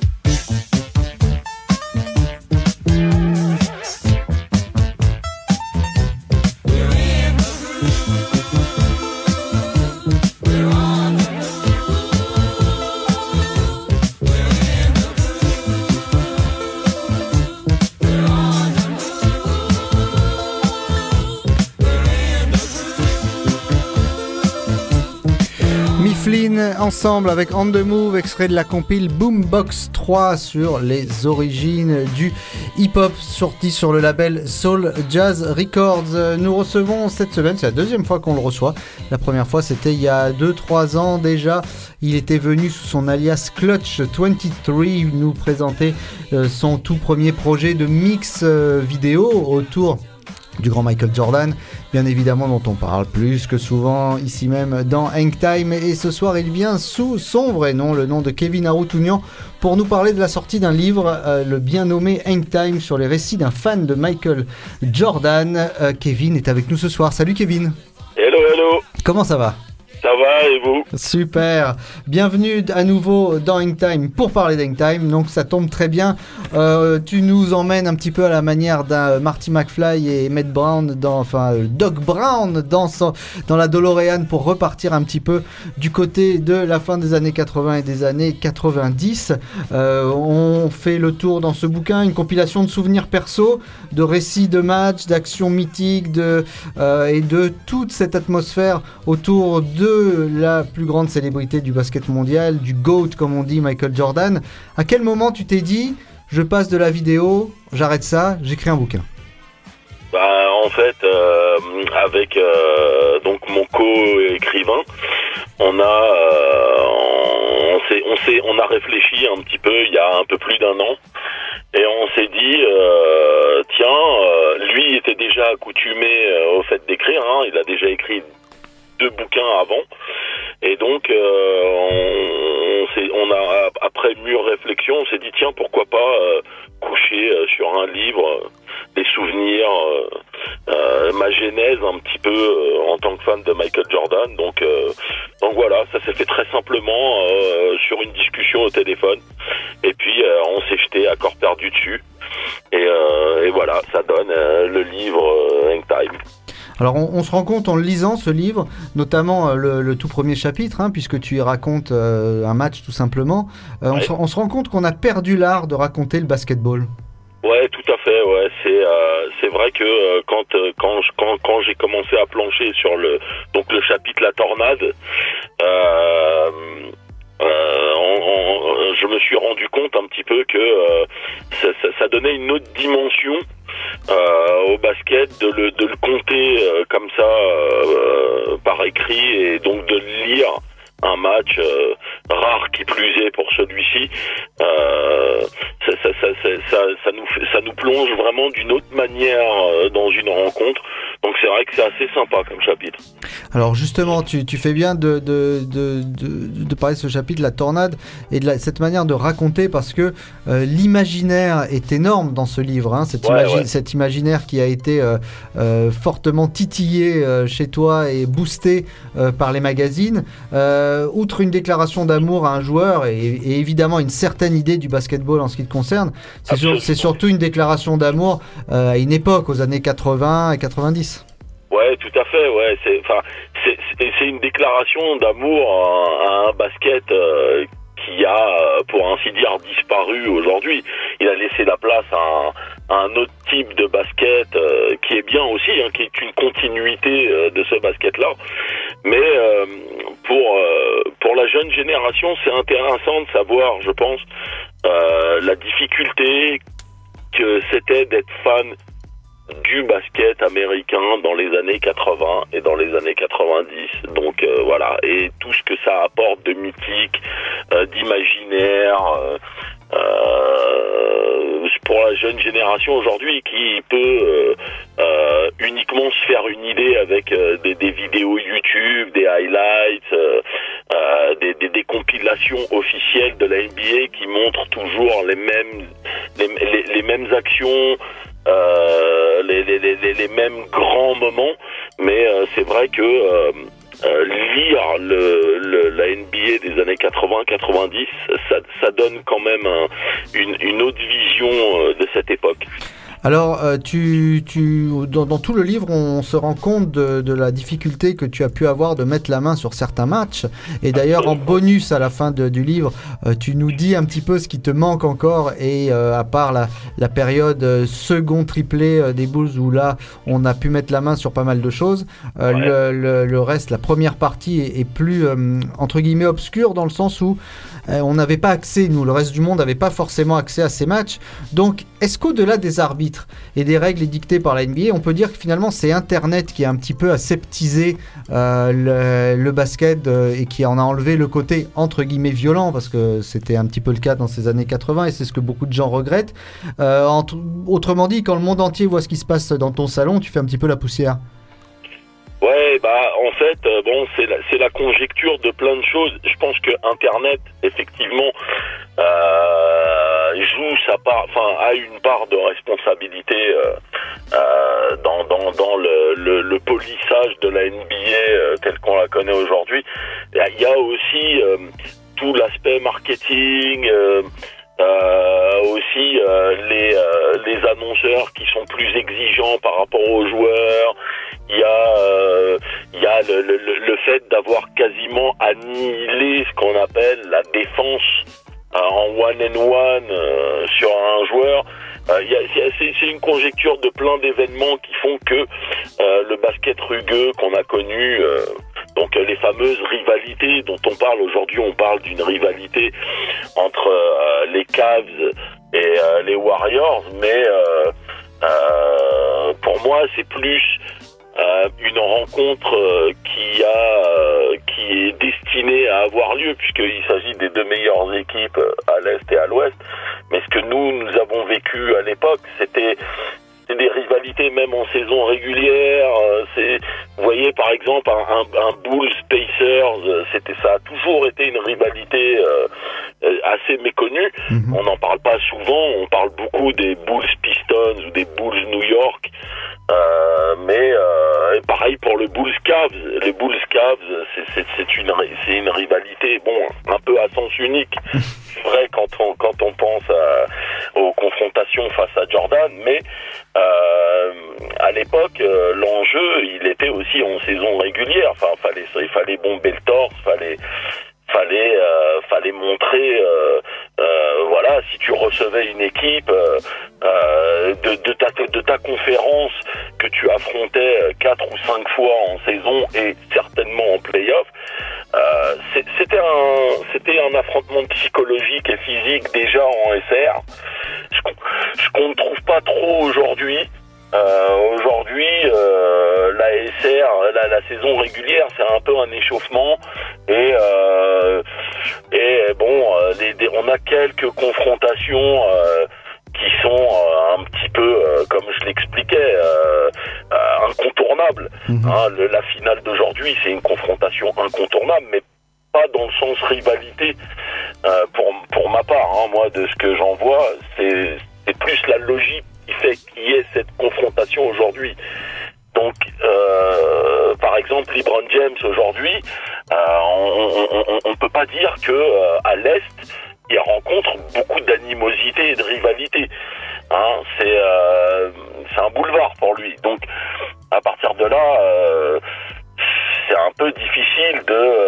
Mifflin ensemble avec On The Move, extrait de la compile Boombox 3 sur les origines du hip-hop, sorti sur le label Soul Jazz Records. Nous recevons cette semaine, c'est la deuxième fois qu'on le reçoit. La première fois c'était il y a 2-3 ans déjà. Il était venu sous son alias Clutch 23 nous présenter son tout premier projet de mix vidéo autour du grand Michael Jordan, bien évidemment, dont on parle plus que souvent ici même dans Hang Time. Et ce soir, il vient sous son vrai nom, le nom de Kevin Aroutounian, pour nous parler de la sortie d'un livre, le bien nommé Hang Time, sur les récits d'un fan de Michael Jordan. Kevin est avec nous ce soir. Salut Kevin.
Hello, hello.
Comment ça va ?
Ça va et vous ?
Super, bienvenue à nouveau dans Hang Time pour parler d'Hang Time, donc ça tombe très bien. Tu nous emmènes un petit peu à la manière d'un Marty McFly et Doc Brown dans la DeLorean pour repartir un petit peu du côté de la fin des années 80 et des années 90. On fait le tour dans ce bouquin, une compilation de souvenirs perso, de récits de matchs, d'actions mythiques et de toute cette atmosphère autour de la plus grande célébrité du basket mondial, du GOAT comme on dit, Michael Jordan. À quel moment tu t'es dit, je passe de la vidéo, j'arrête ça, j'écris un bouquin ?
En fait, avec donc mon co-écrivain, on a réfléchi un petit peu il y a un peu plus d'un an. Et on s'est dit, lui était déjà accoutumé au fait d'écrire, hein, il a déjà écrit 2 bouquins avant, et donc on a, après mûre réflexion, on s'est dit tiens, pourquoi pas coucher sur un livre des souvenirs, ma genèse un petit peu en tant que fan de Michael Jordan. Donc voilà, ça s'est fait très simplement sur une discussion au téléphone, et puis on s'est jeté à corps perdu dessus, et voilà, ça donne le livre Hang Time.
Alors on se rend compte en lisant ce livre, notamment le tout premier chapitre, hein, puisque tu y racontes un match tout simplement, ouais. on se rend compte qu'on a perdu l'art de raconter le basketball.
Ouais, tout à fait. Ouais, c'est vrai que quand j'ai commencé à plancher sur le chapitre La Tornade, je me suis rendu compte un petit peu que ça donnait une autre dimension au basket, de le compter comme ça par écrit, et donc de lire un match rare qui plus est pour celui-ci. Ça nous plonge vraiment d'une autre manière dans une rencontre. Donc c'est vrai que c'est assez sympa comme chapitre.
Alors justement, tu fais bien de parler de ce chapitre, La Tornade, et de cette manière de raconter, parce que l'imaginaire est énorme dans ce livre, hein, cet imaginaire qui a été fortement titillé chez toi et boosté par les magazines. Outre une déclaration d'amour à un joueur et évidemment une certaine idée du basketball en ce qui te concerne, c'est surtout une déclaration d'amour à une époque, aux années 80 et 90.
Ouais, tout à fait. Ouais, c'est une déclaration d'amour à un basket qui a, pour ainsi dire, disparu aujourd'hui. Il a laissé la place à un autre type de basket qui est bien aussi, hein, qui est une continuité de ce basket-là. Mais pour la jeune génération, c'est intéressant de savoir, je pense, la difficulté que c'était d'être fan du basket américain dans les années 80 et dans les années 90. Donc voilà, et tout ce que ça apporte de mythique, d'imaginaire, pour la jeune génération aujourd'hui, qui peut uniquement se faire une idée avec des vidéos YouTube, des highlights, des compilation officielle de la NBA qui montre toujours les mêmes actions, les mêmes grands moments, mais c'est vrai que lire la NBA des années 80-90, ça donne quand même une autre vision de cette époque.
Alors, dans tout le livre, on se rend compte de la difficulté que tu as pu avoir de mettre la main sur certains matchs. Et d'ailleurs, en bonus à la fin du livre, tu nous dis un petit peu ce qui te manque encore. Et à part la période second triplé des Bulls où là, on a pu mettre la main sur pas mal de choses, le reste, la première partie est plus, entre guillemets, obscure dans le sens où on n'avait pas accès, nous, le reste du monde n'avait pas forcément accès à ces matchs. Donc, est-ce qu'au-delà des arbitres et des règles dictées par la NBA, on peut dire que finalement c'est Internet qui a un petit peu aseptisé le basket et qui en a enlevé le côté entre guillemets violent, parce que c'était un petit peu le cas dans ces années 80 et c'est ce que beaucoup de gens regrettent. Autrement dit, quand le monde entier voit ce qui se passe dans ton salon, tu fais un petit peu la poussière.
Ouais, en fait, c'est la conjecture de plein de choses. Je pense que Internet, effectivement, joue sa part, a une part de responsabilité dans le polissage de la NBA telle qu'on la connaît aujourd'hui. Il y a aussi tout l'aspect marketing. Aussi les annonceurs qui sont plus exigeants par rapport aux joueurs. Il y a le fait d'avoir quasiment annihilé ce qu'on appelle la défense en one-and-one sur un joueur. C'est une conjecture de plein d'événements qui font que le basket rugueux qu'on a connu, donc les fameuses rivalités dont on parle aujourd'hui, on parle d'une rivalité entre les Cavs et les Warriors, mais pour moi c'est plus une rencontre qui est destinée à avoir lieu, puisqu'il s'agit des deux meilleures équipes à l'Est et à l'Ouest. Mais ce que nous avons vécu à l'époque, c'était des rivalités même en saison régulière. Vous voyez par exemple un Bulls Pacers, ça a toujours été une rivalité assez méconnue. On n'en parle pas souvent, on parle beaucoup des Bulls Pistons ou des Bulls New York. Mais pareil pour le Bulls Cavs. Les Bulls Cavs, c'est une rivalité, un peu à sens unique. C'est vrai quand on pense aux confrontations face à Jordan, mais à l'époque, l'enjeu, il était aussi en saison régulière. Il fallait bomber le torse, fallait montrer, si tu recevais une équipe de ta conférence que tu affrontais 4 ou 5 fois en saison et certainement en play-off, c'était un affrontement psychologique et physique déjà en SR, ce qu'on ne trouve pas trop aujourd'hui. Aujourd'hui, la SR, la saison régulière, c'est un peu un échauffement et on a quelques confrontations qui sont un petit peu, comme je l'expliquais, incontournables. La finale d'aujourd'hui, c'est une confrontation incontournable, mais pas dans le sens rivalité. Pour ma part, moi, de ce que j'en vois, c'est plus la logique qui fait qu'il y ait cette confrontation aujourd'hui. Donc, par exemple, LeBron James aujourd'hui, on peut pas dire que à l'Est, il rencontre beaucoup d'animosité et de rivalité. C'est un boulevard pour lui. Donc, à partir de là, c'est un peu difficile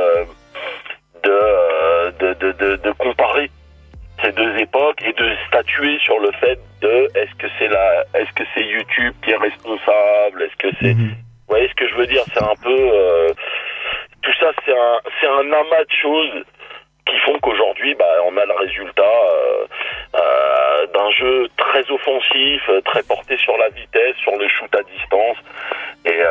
de comparer ces deux époques et de statuer sur le fait est-ce que c'est YouTube qui est responsable, est-ce que c'est, vous voyez ce que je veux dire, c'est un peu tout ça, c'est un amas de choses qui font qu'aujourd'hui on a le résultat d'un jeu très offensif, très porté sur la vitesse, sur le shoot à distance, et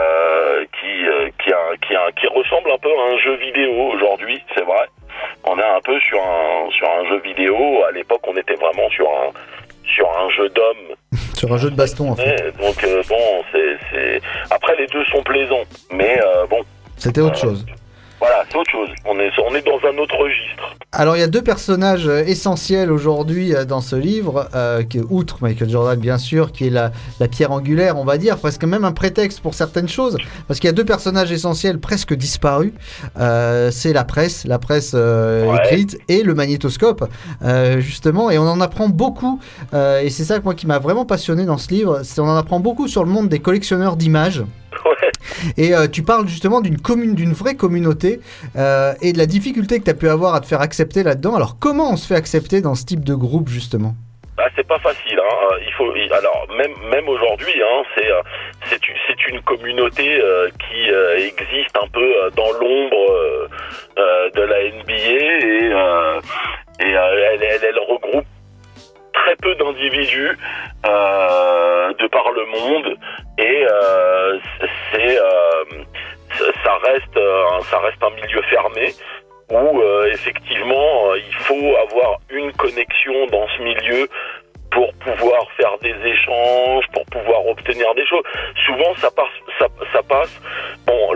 qui ressemble un peu à un jeu vidéo aujourd'hui, c'est vrai. On est un peu sur un jeu vidéo. À l'époque, on était vraiment sur un jeu d'homme.
Sur un jeu de baston, en fait.
Donc, c'est... Après, les deux sont plaisants, mais bon...
C'était autre chose.
Voilà, c'est autre chose. On est dans un autre registre.
Alors, il y a deux personnages essentiels aujourd'hui dans ce livre, outre Michael Jordan, bien sûr, qui est la pierre angulaire, on va dire, presque même un prétexte pour certaines choses, parce qu'il y a deux personnages essentiels presque disparus. C'est la presse écrite et le magnétoscope, justement, et on en apprend beaucoup, et c'est ça moi qui m'a vraiment passionné dans ce livre, on en apprend beaucoup sur le monde des collectionneurs d'images. Et tu parles justement d'une vraie communauté et de la difficulté que tu as pu avoir à te faire accepter là-dedans. Alors comment on se fait accepter dans ce type de groupe justement?
C'est pas facile, hein. Alors même aujourd'hui, hein, c'est une communauté qui existe un peu dans l'ombre de la NBA et elle regroupe très peu d'individus de par le monde et ça reste un milieu fermé où effectivement il faut avoir une connexion dans ce milieu pour pouvoir faire des échanges, pour pouvoir obtenir des choses. Souvent ça passe. Bon,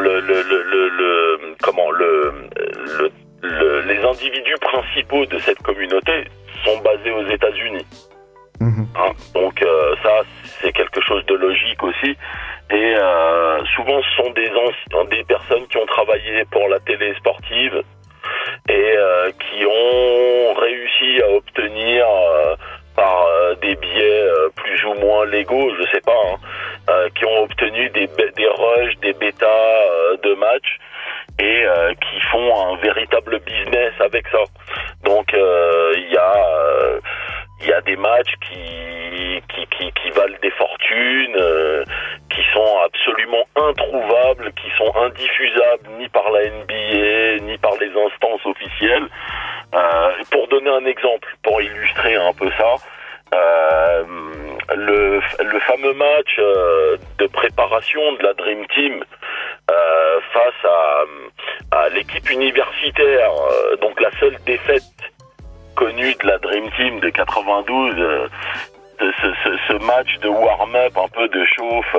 les individus principaux de cette communauté sont basés aux États-Unis. Hein, donc ça c'est quelque chose de logique aussi. Et souvent ce sont des personnes qui ont travaillé pour la télé sportive et qui ont réussi à obtenir par des biais plus ou moins légaux, je sais pas, hein, qui ont obtenu des rushs, des bêtas de matchs et qui font un véritable business avec ça. Donc il y a des matchs qui valent des fortunes, qui sont absolument introuvables, qui sont indiffusables ni par la NBA, ni par les instances officielles. Pour donner un exemple, pour illustrer un peu ça, le fameux match de préparation de la Dream Team face à l'équipe universitaire, donc la seule défaite connue de la Dream Team de 92, ce match de warm-up, un peu de chauffe,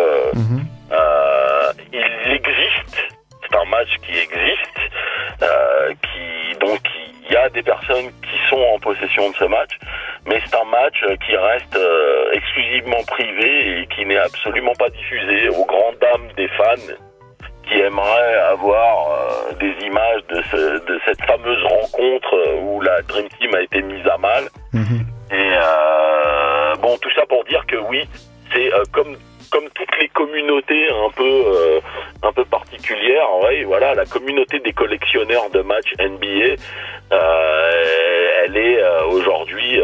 il existe. C'est un match qui existe, donc il y a des personnes qui sont en possession de ce match, mais c'est un match qui reste exclusivement privé et qui n'est absolument pas diffusé aux grandes dames des fans qui aimeraient avoir des images de cette fameuse rencontre où la Dream Team a été mise à mal. Et bon, tout ça pour dire que oui, c'est comme toutes les communautés un peu particulières, ouais, voilà, la communauté des collectionneurs de matchs NBA, elle est aujourd'hui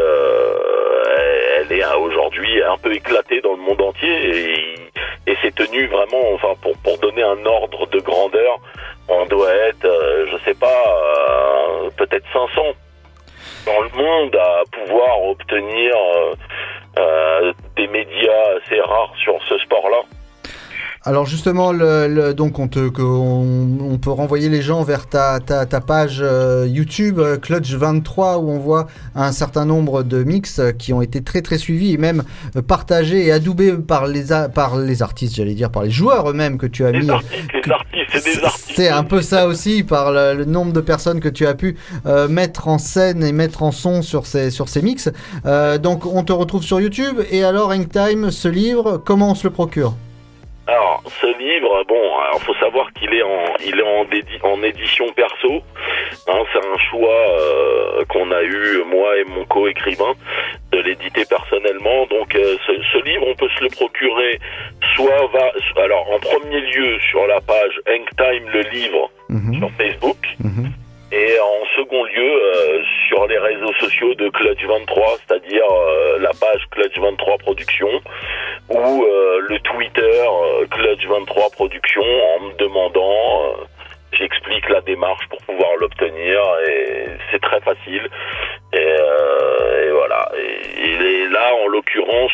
un peu éclatée dans le monde entier et c'est tenu vraiment, enfin pour donner un ordre de grandeur, on doit être, je sais pas, peut-être 500 dans le monde à pouvoir obtenir des médias assez rares sur ce sport-là.
Alors justement, donc on peut renvoyer les gens vers ta page YouTube Clutch23 où on voit un certain nombre de mix qui ont été très très suivis et même partagés et adoubés par les artistes, j'allais dire, par les joueurs eux-mêmes que tu as mis. C'est un peu ça aussi, par le nombre de personnes que tu as pu mettre en scène et mettre en son sur ces mix. Donc on te retrouve sur YouTube. Et alors Hangtime, ce livre, comment on se le procure ?
Alors, ce livre, faut savoir qu'il est en édition perso. Hein, c'est un choix qu'on a eu, moi et mon co-écrivain, de l'éditer personnellement. Donc, ce livre, on peut se le procurer alors en premier lieu sur la page Hangtime le livre sur Facebook. Et en second lieu, sur les réseaux sociaux de Clutch23, c'est-à-dire la page Clutch23 Production ou le Twitter Clutch23 Production en me demandant, j'explique la démarche pour pouvoir l'obtenir et c'est très facile. Et voilà. Et là, en l'occurrence,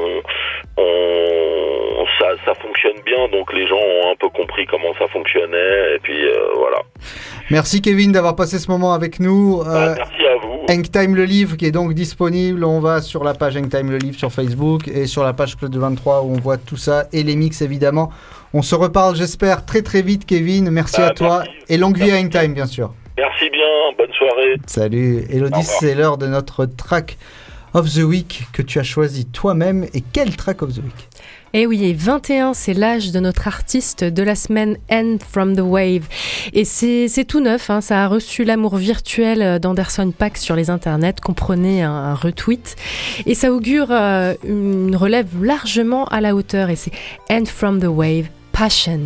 ça fonctionne bien, donc les gens ont un peu compris comment ça fonctionnait et puis voilà.
Merci Kevin d'avoir passé ce moment avec nous.
Merci à vous.
Hangtime le livre qui est donc disponible. On va sur la page Hangtime le livre sur Facebook et sur la page Clutch23 où on voit tout ça et les mix évidemment. On se reparle, j'espère, très très vite, Kevin. Merci à toi.
Merci.
Et longue vie à Hangtime, bien sûr.
Merci bien, bonne soirée.
Salut. Élodie, c'est l'heure de notre track of the week que tu as choisi toi-même. Et quel track of the week ?
Eh oui, et 21, c'est l'âge de notre artiste de la semaine, End From The Wave. Et c'est tout neuf, hein, ça a reçu l'amour virtuel d'Anderson .Paak sur les internets, comprenez un retweet. Et ça augure une relève largement à la hauteur, et c'est End From The Wave, Passion.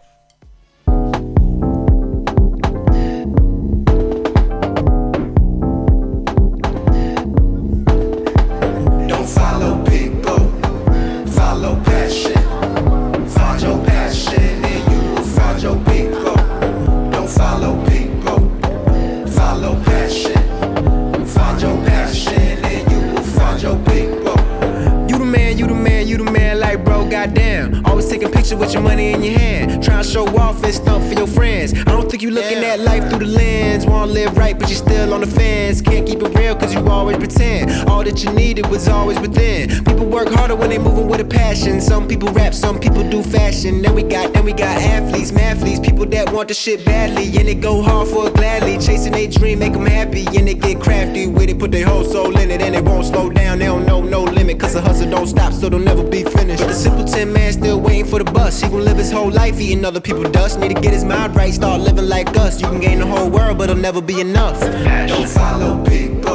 Goddamn, always taking pictures with your money in your hand, trying to show off and stuff for your friends. I don't think you looking at life through the lens. Wanna live right, but you still on the fence. Can't keep it real, cause you always pretend. All that you needed was always within. People work harder when they moving with a passion. Some people rap, some people do fashion. Then we got athletes, mathletes, people that want the shit badly, and they go hard for it gladly. Chasing their dream, make them happy, and they get crafty with it, put their whole soul in it, and they won't slow down. They don't know no limit, cause the hustle don't stop, so they'll never be finished. But the simpleton man still waiting for the bus. He gon' live his whole life eating other people's dust. Need to get his mind right, start living like us. You can gain the whole world, but it'll never be enough.
Don't follow people,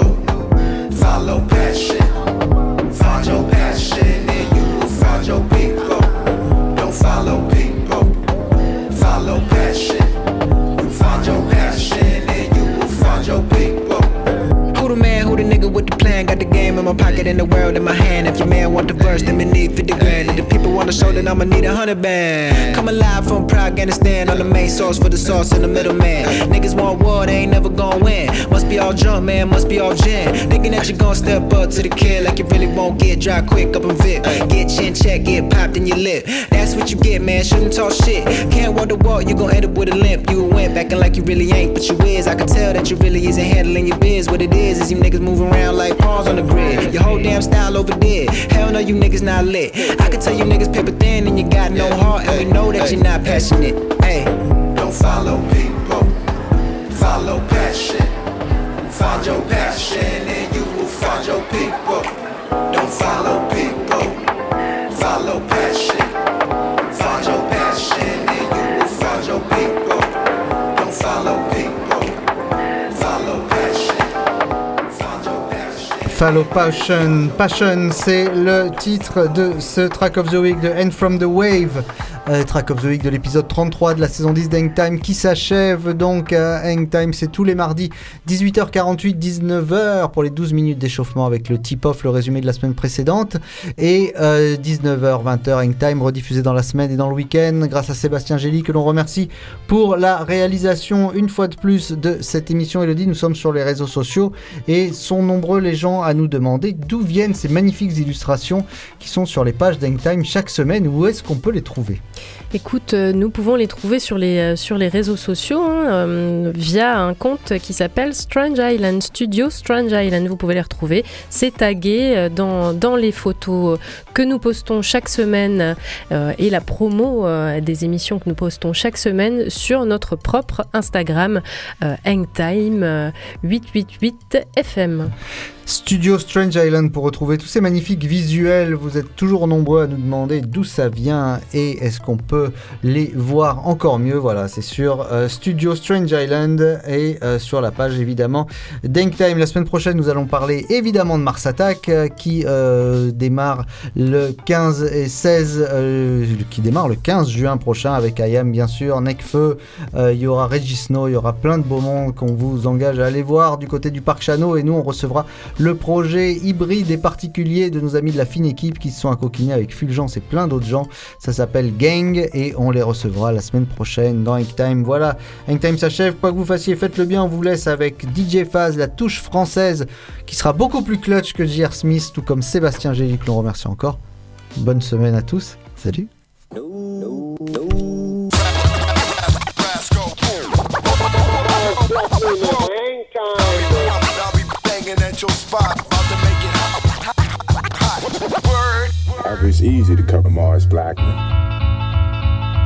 follow passion. Find your passion and you will find your people. Don't follow people, follow passion. Find your passion and you will find your people.
Who the man, who the nigga with the plan? Got the game in my pocket and the world in my hand. If your man want the verse, then we need 50 grand. If the people want the show, then I'ma need 100 band. Come alive from Afghanistan, on the main source for the sauce in the middle man. Niggas want war, they ain't never gon' win. Must be all jump, man, must be all gin. Thinking that you gon' step up to the kid like you really won't get dry quick up and Vic. Get chin check, get popped in your lip. That's what you get, man, shouldn't talk shit. Can't walk the walk, you gon' end up with a limp. You a wimp, acting like you really ain't, but you is. I can tell that you really isn't handling your biz. What it is you niggas moving around like pawns on the grid. Your whole damn style over there. Hell no, you niggas not lit. I can tell you niggas paper thin and you got no heart, and we know that you're not passionate. Hey,
don't follow people, follow passion. Find your passion and you will find your people. Don't follow people, follow passion. Find your passion and you will find your people. Don't follow people, follow passion.
Follow Passion. Passion, c'est le titre de ce Track of the Week de End From The Wave. Track of the Week de l'épisode 33 de la saison 10 d'Hangtime qui s'achève donc à Hangtime. C'est tous les mardis 18h48, 19h pour les 12 minutes d'échauffement avec le tip-off, le résumé de la semaine précédente. Et 19h, 20h Hangtime rediffusé dans la semaine et dans le week-end grâce à Sébastien Gély que l'on remercie pour la réalisation une fois de plus de cette émission. Élodie, nous sommes sur les réseaux sociaux et sont nombreux les gens à nous demander d'où viennent ces magnifiques illustrations qui sont sur les pages d'Hangtime chaque semaine. Où est-ce qu'on peut les trouver ?
Écoute, nous pouvons les trouver sur les réseaux sociaux via un compte qui s'appelle Strange Island, Studio Strange Island. Vous pouvez les retrouver. C'est tagué dans les photos que nous postons chaque semaine et la promo des émissions que nous postons chaque semaine sur notre propre Instagram Hangtime 888 FM.
Studio Strange Island pour retrouver tous ces magnifiques visuels. Vous êtes toujours nombreux à nous demander d'où ça vient et est-ce qu'on peut les voir encore mieux. Voilà, c'est sur Studio Strange Island et sur la page évidemment d'Hangtime. La semaine prochaine, nous allons parler évidemment de Mars Attack qui démarre le 15 et 16 qui démarre le 15 juin prochain avec IAM bien sûr, Nekfeu, il y aura Regisno, il y aura plein de beaux mondes qu'on vous engage à aller voir du côté du Parc Chano et nous on recevra le projet hybride et particulier de nos amis de la fine équipe qui se sont accoquinés avec Fulgence et plein d'autres gens. Ça s'appelle Gang et on les recevra la semaine prochaine dans Hangtime. Voilà, Hangtime s'achève. Quoi que vous fassiez, faites-le bien. On vous laisse avec DJ Faz, la touche française qui sera beaucoup plus clutch que J.R. Smith, tout comme Sébastien Gély que l'on remercie encore. Bonne semaine à tous. Salut.
It's easy to cover Mars Blackman.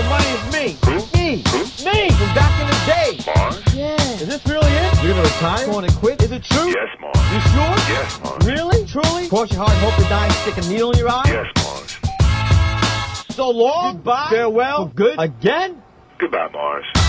money is me. Me. Me from back in the day.
Mars?
Yeah. Is this really it? You're gonna retire? Going to quit? Is it true?
Yes, Mars.
You sure?
Yes, Mars.
Really? Truly? Cross your heart and hope to die and stick a needle in your eye?
Yes, Mars.
So long. Goodbye. Farewell. For good. Again?
Goodbye, Mars.